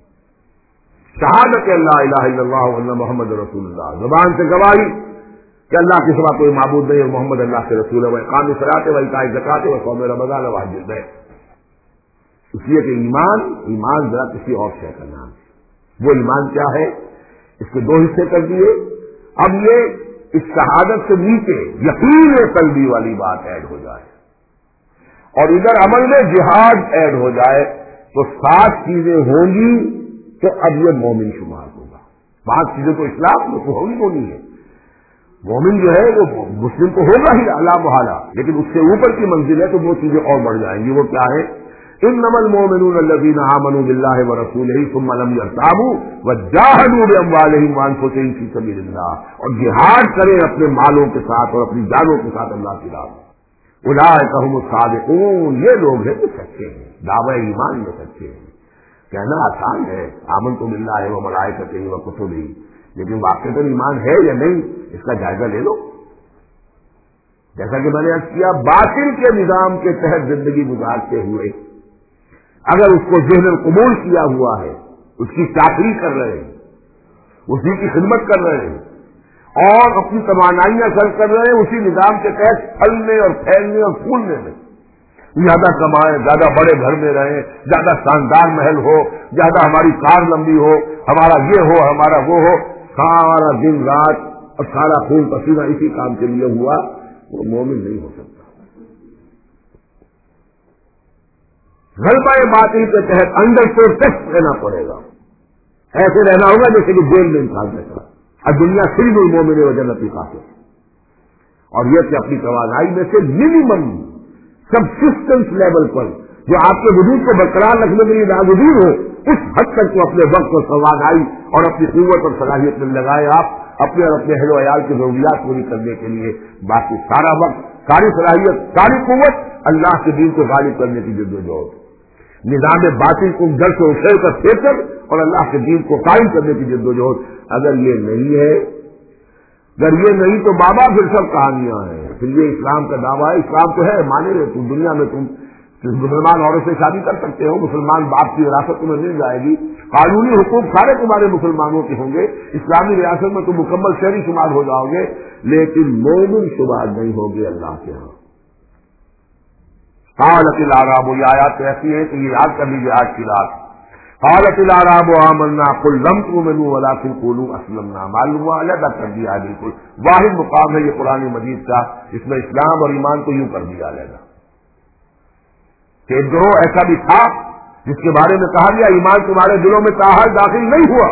شہادت اللہ الہ الا اللہ وان محمد رسول اللہ، زبان سے گواہی کہ اللہ کے سوا کوئی معبود نہیں اور محمد اللہ کے رسول ہے. وإقام الصلاۃ وإیتاء الزکاۃ وصوم رمضان وحج البیت. اس لیے کہ ایمان ایمان ذرا کسی اور شے کا نام ہے. وہ ایمان کیا ہے؟ اس کے دو حصے کر دیے. اب یہ اس شہادت سے نیچے یقین قلبی والی بات ایڈ ہو جائے اور ادھر عمل میں جہاد ایڈ ہو جائے تو سات چیزیں ہوں گی تو اب یہ مومن شمار ہوگا. پانچ چیزیں تو اسلام میں تو ہوگی ہونی ہے. مومن جو ہے وہ مسلم تو ہوگا ہی اعلیٰ محالہ، لیکن اس سے اوپر کی منزل ہے تو وہ چیزیں اور بڑھ جائیں گی. وہ کیا ہے؟ انما المؤمنون الذین آمنوا باللہ ورسولہ ثم لم یرتابوا وجاہدوا باموالہم وانفسہم فی سبیل اللہ. اور جہاد کریں اپنے مالوں کے ساتھ اور اپنی جانوں کے ساتھ اللہ کی راہ میں. اولئک هم الصادقون، یہ لوگ ہیں جو سچے ہیں، دعوی ایمان میں سچے ہیں. کہنا آسان ہے آمنت باللہ وملائکتہ وکتبہ، لیکن واقعتاً ایمان ہے یا نہیں اس کا جائزہ لے لو. جیسا کہ میں نے عرض کیا، باطل کے نظام کے تحت زندگی گزارتے ہوئے اگر اس کو ذہن قبول کیا ہوا ہے، اس کی چاکری کر رہے ہیں، اسی کی خدمت کر رہے ہیں اور اپنی توانائیاں خرچ کر رہے ہیں اسی نظام کے تحت پھلنے اور پھیلنے اور پھولنے میں، زیادہ کمائیں، زیادہ بڑے گھر میں رہیں، زیادہ شاندار محل ہو، زیادہ ہماری کار لمبی ہو، ہمارا یہ ہو، ہمارا وہ ہو، سارا دن رات اور سارا خون پسینہ اسی کام کے لیے ہوا، وہ مومن نہیں ہو سکتا. غلبہ باطل کے تحت انڈر پروٹیکٹ رہنا پڑے گا. ایسے رہنا ہوگا جیسے کہ جیل میں انسان رہتا. اب دنیا صرف المومن و جنتی قاصد، اور یہ کہ اپنی توانائی میں سے منیمم سبسسٹنس لیول پر جو آپ کے وجود کو برقرار رکھنے کے لیے ناگزیر ہو، اس حد تک تو اپنے وقت اور توانائی اور اپنی قوت اور صلاحیت میں لگائے آپ اپنے اور اپنے اہل و عیال کی ضروریات پوری کرنے کے لیے. باقی سارا وقت، ساری صلاحیت، ساری قوت اللہ کے دین کو غالب کرنے کی جدوجہد، نظام باطل کو در سے اچھل کر پھیر کر اور اللہ کے دین کو قائم کرنے کی جدوجہد. اگر یہ نہیں ہے، اگر یہ نہیں تو بابا پھر سب کہانیاں ہیں. پھر یہ اسلام کا دعویٰ ہے. اسلام تو ہے، مانے رہے تم دنیا میں تم مسلمان عورت سے شادی کر سکتے ہو، مسلمان باپ کی وراثت تمہیں مل جائے گی، قانونی حقوق سارے تمہارے مسلمانوں کے ہوں گے، اسلامی ریاست میں تم مکمل شہری شمار ہو جاؤ گے، لیکن مومن شمار نہیں ہوگے اللہ کے ہاں. قالت الاعراب، یہ آیات ایسی ہے کہ یہ یاد کر لیجیے آج کی رات. قالت الاعراب آمنا قل لم تؤمنوا ولكن قولوا اسلمنا. معلوم ہوا علیحدہ کر دیا ہے، بالکل واحد مقام ہے یہ قرآن مجید کا جس میں اسلام اور ایمان کو یوں کر دیا علیحدہ. کہ ایک گروہ ایسا بھی تھا جس کے بارے میں کہا گیا ایمان تمہارے دلوں میں تاحال داخل نہیں ہوا.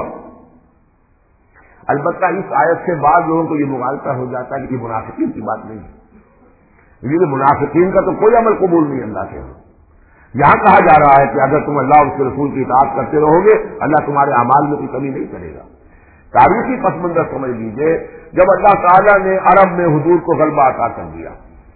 البتہ اس آیت سے بعض لوگوں کو یہ مغالطہ ہو جاتا ہے کہ یہ منافقین کی بات نہیں ہے. یہ منافقین کا تو کوئی عمل قبول نہیں اللہ کے. یہاں کہا جا رہا ہے کہ اگر تم اللہ اور اس کے رسول کی اطاعت کرتے رہو گے اللہ تمہارے اعمال میں کوئی کمی نہیں کرے گا. تاریخی پس منظر سمجھ لیجیے، جب اللہ تعالیٰ نے عرب میں حضور کو غلبہ عطا کر دیا،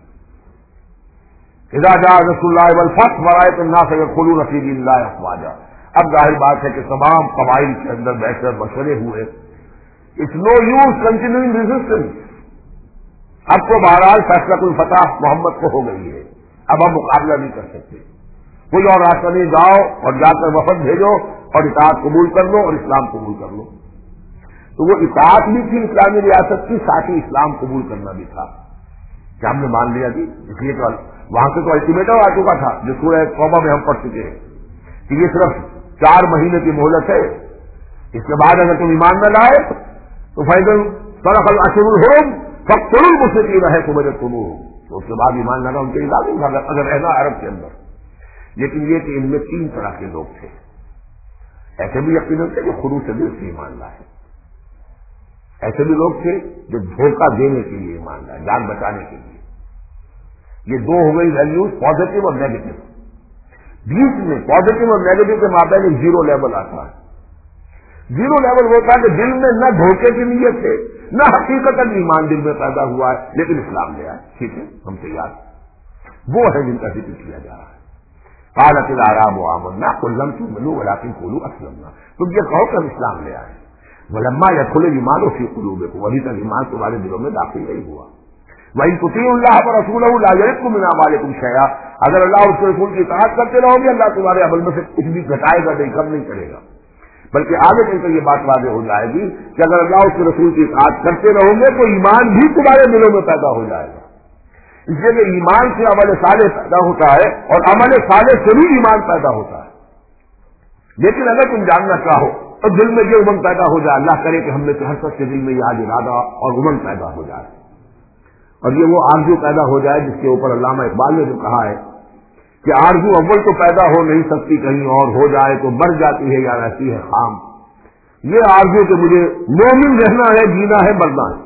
اذا جاء رسول اللہ والفتح ورأيت الناس يدخلون في دين الله افواجا. اب ظاہر بات ہے کہ تمام قبائل کے اندر بیٹھ کر مشورے ہوئے. It's no use continuing resistance. اب تو بہرحال فیصلہ الفتح محمد کو ہو گئی ہے، اب ہم مقابلہ نہیں کر سکتے، کوئی اور راستہ نہیں، جاؤ اور جا کر وفد بھیجو اور اطاعت قبول کر لو اور اسلام قبول کر لو۔ تو وہ اطاعت بھی تھی اسلامی ریاست کی، ساتھ ہی اسلام قبول کرنا بھی تھا کہ ہم نے مان لیا جی، اس لیے تو وہاں سے تو الٹیمیٹم آ چکا تھا جو سورہ توبہ میں ہم پڑھ چکے ہیں کہ یہ صرف چار مہینے کی مہلت ہے، اس کے بعد اگر تم ایمان نہ لائے تو فیضن فرق الاشر الحرم فقتلوا المشرکین ہے تو مجھے تم تو اس کے بعد ایمان لانا ان کے لازم تھا اگر رہنا عرب کے اندر۔ لیکن یہ کہ ان میں تین طرح کے لوگ تھے، ایسے بھی یقیناً تھے جو خلوص سے دل سے ایمان لائے، ایسے بھی لوگ تھے جو دھوکہ دینے کے لیے ایمان لائے، جان بچانے کے لیے۔ یہ دو ہو گئی ویلیوز، پازیٹو اور نیگیٹو۔ بیچ میں پازیٹو اور نیگیٹو کے مابین ایک زیرو لیول آتا ہے۔ زیرو لیول ہوتا ہے کہ دل میں نہ دھوکے کی نیت ہے نہ حقیقت ایمان دل میں پیدا ہوا ہے لیکن اسلام لے آئے، ٹھیک ہے ہم تیار، وہ ہے جن کا ذکر کیا جا رہا ہے۔ قالت الاعراب آمنا قل لم تؤمنوا ولكن قولوا اسلمنا، تم یہ کہو کہ ہم اسلام لے آئے، ولما يدخل الايمان في قلوبكم، ابھی تک ایمان تمہارے دلوں میں داخل نہیں ہوا۔ وَإِن تُطِيعُوا اللَّهَ وَرَسُولَهُ لَا يَلِدْكُم مِّنْ أَعْمَالِكُم شَيْئًا، اگر اللہ اور اس کے رسول کی اطاعت کرتے رہو گے اللہ تمہارے عمل میں سے کچھ بھی گھٹائے گا نہیں، کم نہیں کرے گا، بلکہ آگے چل کر یہ بات واضح ہو جائے گی کہ اگر اللہ اور اس کے رسول کی اطاعت کرتے رہو گے تو ایمان بھی تمہارے دلوں میں پیدا ہو جائے گا۔ اس لیے کہ ایمان سے عمل صالح پیدا ہوتا ہے اور عمل صالح سے بھی ایمان پیدا ہوتا ہے۔ لیکن اگر تم جاننا چاہو تو دل میں یہ امنگ پیدا ہو جائے، اللہ کرے کہ ہم میں سے ہر شخص کے دل میں یہ آج ارادہ اور امنگ پیدا ہو جائے اور یہ وہ آرزو پیدا ہو جائے جس کے اوپر علامہ اقبال نے جو کہا ہے کہ آرزو اول تو پیدا ہو نہیں سکتی کہیں اور، ہو جائے تو مر جاتی ہے یا رہتی ہے خام۔ یہ آرزو کہ مجھے مومن رہنا ہے، جینا ہے، مرنا ہے،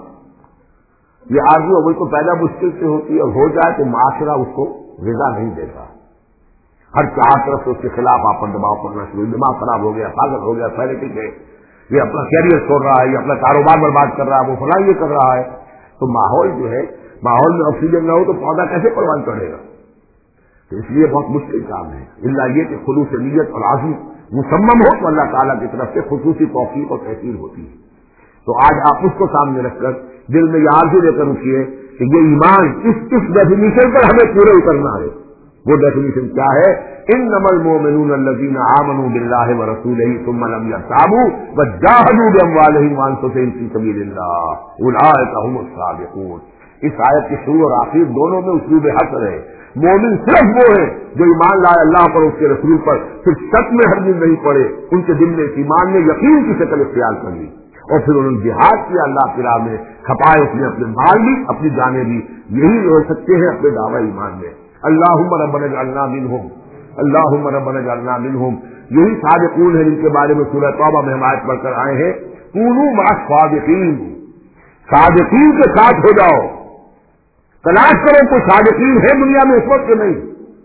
یہ آرزو اول تو پیدا مشکل سے ہوتی ہے اور ہو جائے تو معاشرہ اس کو رضا نہیں دیتا، ہر چار طرف سے اس کے خلاف آپ پر دباؤ پڑنا شروع، دماغ خراب ہو گیا، پاگل ہو گیا، پیرٹک ہے، یہ اپنا کیریئر چھوڑ رہا ہے، یہ اپنا کاروبار برباد کر رہا ہے، وہ فلاں یہ کر رہا ہے۔ تو ماحول جو ہے، ماحول میں آکسیجن نہ ہو تو پودا کیسے پروان چڑھے گا؟ تو اس لیے بہت مشکل کام ہے، الا یہ کہ خلوص نیت اور عزم مصمم ہو تو اللہ تعالیٰ کی طرف سے خصوصی توفیق اور تحصیل ہوتی ہے۔ تو آج آپ اس کو سامنے رکھ کر دل میں یہ آرزو لے کر اٹھیے کہ یہ ایمان اس اس ڈیفینیشن پر ہمیں پورے اترنا ہے۔ وہ ڈیفینیشن کیا ہے؟ انما المؤمنون الذين آمنوا بالله ورسوله ثم لم يرتابوا وجاهدوا باموالهم وانفسهم في سبيل الله اولئك هم الصادقون۔ اس آیت کے شروع اور آخر دونوں میں اسلوب حصر ہے۔ مومن صرف وہ ہے جو ایمان لائے اللہ پر، اس کے رسول پر، پھر شک میں ہرگز نہیں پڑے، ان کے دل میں ایمان نے یقین کی شکل اختیار کر لی اور پھر انہوں نے جہاد کیا اللہ کی راہ میں، کھپائے اس نے اپنے مال بھی، اپنی جانیں بھی، یہی ہو سکتے ہیں اپنے دعوی ایمان میں۔ اللہم ربنا اجعلنا منہم، اللہم ربنا اجعلنا منہم، یہی صادقون ہیں جن کے بارے میں سورہ توبہ میں ہم آیت پڑھ کر آئے ہیں، کونوا مع الصادقین، صادقین کے ساتھ ہو جاؤ، تلاش کرو کوئی صادقین ہے دنیا میں اس وقت کے نہیں۔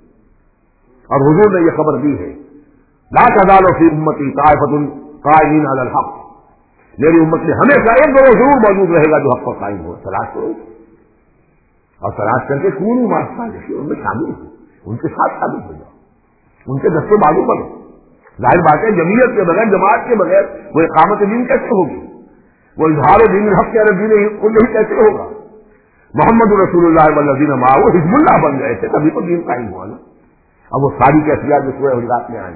اور حضور نے یہ خبر دی ہے، لا تزال فی امتی طائفۃ قائمین علی الحق، میری امت میں ہمیشہ ایک دو ضرور موجود رہے گا جو حق پر قائم ہو، تلاش کرو اور تلاش کر کے کونوا مع الصادقین، ان میں شامل ہو، ان کے ساتھ شامل ہو جاؤ، ان کے دستے بازو بنو۔ ظاہر بات ہے جمعیت کے بغیر، جماعت کے بغیر وہ اقامت دین کیسے ہوگی؟ وہ اظہار دین الحق کے دین الہی کیسے ہوگا؟ محمد رسول اللہ والذین معہ حزب اللہ بن گئے تھے تبھی تو دین قائم ہوا نا۔ اب وہ ساری کیفیات جو سورہ حجرات میں آئی،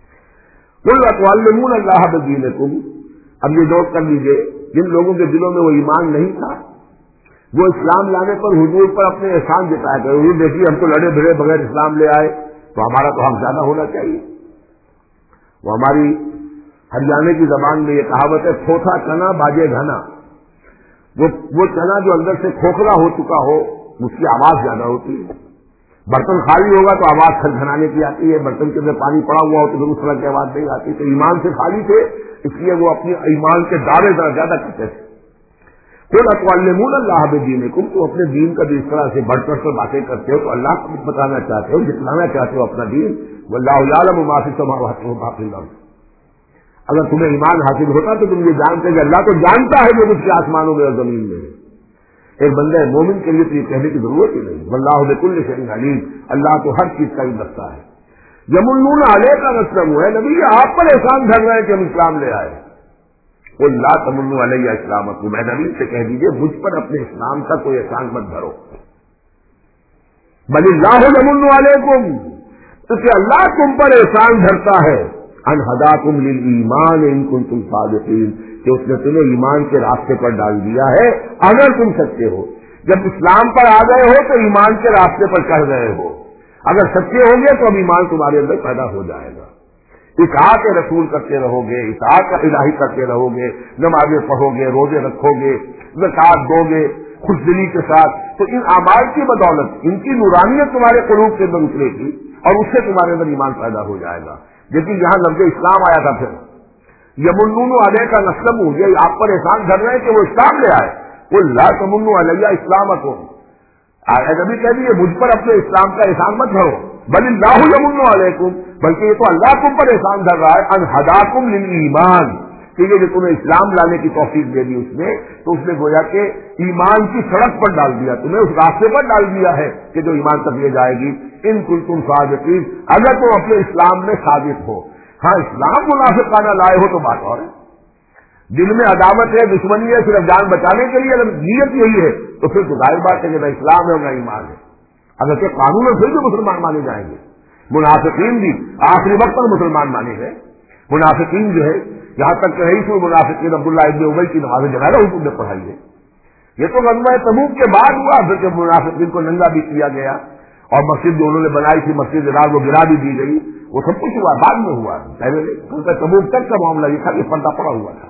قل اتعلمون اللہ بدینکم، اب یہ نوٹ کر لیجیے جن لوگوں کے دلوں میں وہ ایمان نہیں تھا وہ اسلام لانے پر حضور پر اپنے احسان جتایا کرے، حضور دیکھیے ہم تو لڑے بھڑے بغیر اسلام لے آئے تو ہمارا تو حق زیادہ ہونا چاہیے۔ وہ ہماری ہریانے کی زبان میں یہ کہاوت ہے، تھوتھا چنا باجے گھنا، وہ وہ چنا جو اندر سے کھوکھلا ہو چکا ہو اس کی آواز زیادہ ہوتی ہے، برتن خالی ہوگا تو آواز کھنکھنانے کی آتی ہے، برتن کے اندر پانی پڑا ہوا ہو تو پھر اس طرح کی آواز نہیں آتی۔ تو ایمان سے خالی تھے اس لیے وہ اپنی ایمان کے دعوے ذرا زیادہ کرتے تھے۔ قل اتعلمون اللہ بدینکم، تو اپنے دین کا بھی اس طرح سے بڑھ چڑھ کر باتیں کرتے ہو تو اللہ کو بھی بتانا چاہتے ہو، جتلانا چاہتے ہو اپنا دین، واللہ یعلم ما فی السماوات وما فی الارض۔ اگر تمہیں ایمان حاصل ہوتا تو تم یہ جانتے کہ اللہ تو جانتا ہے جو کچھ کے آسمانوں میں اور زمین میں ہے۔ ایک بندہ مومن کے لیے تو یہ کہنے کی ضرورت ہی نہیں، واللہ بکل شیء علیم، اللہ تو ہر چیز کا علم رکھتا ہے۔ یمنون علیک ان اسلموا، ہے نبی آپ پر احسان دھر رہے ہیں کہ ہم اسلام لے آئے، قل لا تمنوا علیہ اسلامکم، اے نبی سے کہہ دیجیے مجھ پر اپنے اسلام کا کوئی احسان مت دھرو، بل اللہ یمن علیکم، تو کہ اللہ تم پر احسان دھرتا ہے، ان ہداکم للایمان ان کنتم صادقین، کہ اس نے تمہیں ایمان کے راستے پر ڈال دیا ہے اگر تم سچے ہو۔ جب اسلام پر آ گئے ہو تو ایمان کے راستے پر چڑھ گئے ہو، اگر سچے ہوں گے تو اب ایمان تمہارے اندر پیدا ہو جائے گا۔ اطاعت رسول کرتے رہو گے، اطاعت الہی کرتے رہو گے، نمازیں پڑھو گے، روزے رکھو گے، زکات دو گے خوش دلی کے ساتھ، تو ان اعمال کی بدولت ان کی نورانیت تمہارے قلوب کے اندر اترے گی اور اس سے تمہارے اندر ایمان پیدا ہو جائے گا۔ لیکن یہاں لفظ اسلام آیا تھا، پھر یمنون علیہ کا نسلم، یہ آپ پر احسان دھر رہے ہیں کہ وہ اسلام لے آئے، وہ لا تمنوا علیہ اسلامکم، اے نبی کہہ دیجیے مجھ پر اپنے اسلام کا احسان مت دھرو، بل اللہ یمن علیکم، بلکہ یہ تو اللہ تم پر احسان دھر رہا ہے، ان ہداکم للایمان، کہ یہ جو تمہیں اسلام لانے کی توفیق دے دی اس نے، تو اس نے گویا کہ ایمان کی سڑک پر ڈال دیا، تمہیں اس راستے پر ڈال دیا ہے کہ جو ایمان تک لے جائے گی، ان کنتم صادقین، اگر تم اپنے اسلام میں صادق ہو۔ ہاں اسلام منافقانہ لائے ہو تو بات اور ہے، دل میں عداوت ہے، دشمنی ہے، صرف جان بچانے کے لیے اگر نیت یہی ہے تو پھر تو ظاہر بات ہے کہ نہ اسلام ہے نہ ایمان ہے، اگر کہ قانون پھر بھی مسلمان مانے جائیں گے۔ منافقین بھی آخری وقت پر مسلمان مانے گئے، منافقین جو ہے یہاں تک کہ رئیس المنافقین عبداللہ ابن ابی کی نماز جنازہ حکم نے پڑھائی ہے۔ یہ تو غزوہ تبوک کے بعد ہوا، پھر کہ منافقین کو ننگا بھی کیا گیا اور مسجد جو انہوں نے بنائی تھی مسجد رات وہ گرا بھی دی گئی، وہ سب کچھ ہوا، بعد میں ہوا، پہلے کیونکہ تبوک تک کا معاملہ یہ تھا کہ پردہ پڑا ہوا تھا۔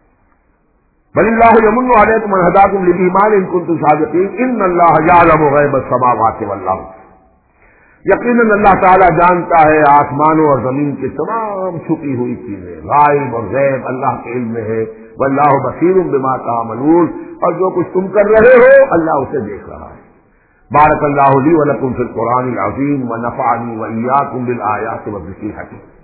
بل اللہ یمن علیکم ان ہداکم للایمان ان کنتم صادقین ان اللہ یعلم غیب السماوات والارض، یقیناً اللہ تعالیٰ جانتا ہے آسمانوں اور زمین کی تمام چھپی ہوئی چیزیں، غائب اور غیب اللہ کے علم میں ہے، واللہ بصیر بما تعملون، اور جو کچھ تم کر رہے ہو اللہ اسے دیکھ رہا ہے۔ بارک اللہ لی ولکم فی القرآن العظیم ونفعنی وإیاکم بالآیات والذکر الحکیم۔